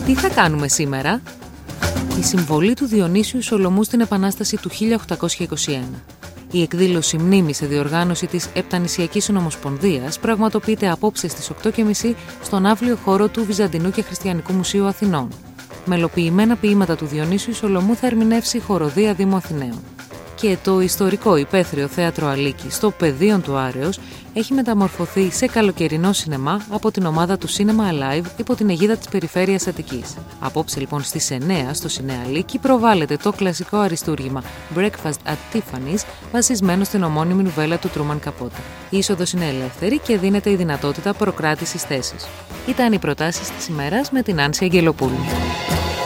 Τι θα κάνουμε σήμερα? Η συμβολή του Διονύσιου Σολομού στην Επανάσταση του 1821. Η εκδήλωση μνήμης σε διοργάνωση της Επτανησιακής Συνομοσπονδίας πραγματοποιείται απόψε στις 8.30 στον αύλιο χώρο του Βυζαντινού και Χριστιανικού Μουσείου Αθηνών. Μελοποιημένα ποίηματα του Διονύσιου Σολομού θα ερμηνεύσει η Χοροδία Δήμου Αθηναίων. Και το ιστορικό υπαίθριο θέατρο Αλίκη στο Πεδίον του Άρεως έχει μεταμορφωθεί σε καλοκαιρινό σινεμά από την ομάδα του Cinema Alive υπό την αιγίδα της Περιφέρειας Αττικής. Απόψε λοιπόν στις 9 στο Σινέα Αλίκη προβάλλεται το κλασικό αριστούργημα Breakfast at Tiffany's βασισμένο στην ομώνυμη νουβέλα του Τρούμαν Καπότα. Η είσοδος είναι ελεύθερη και δίνεται η δυνατότητα προκράτησης θέσης. Ήταν οι προτάσεις της ημέρας με την Άνση Αγγελοπούλου.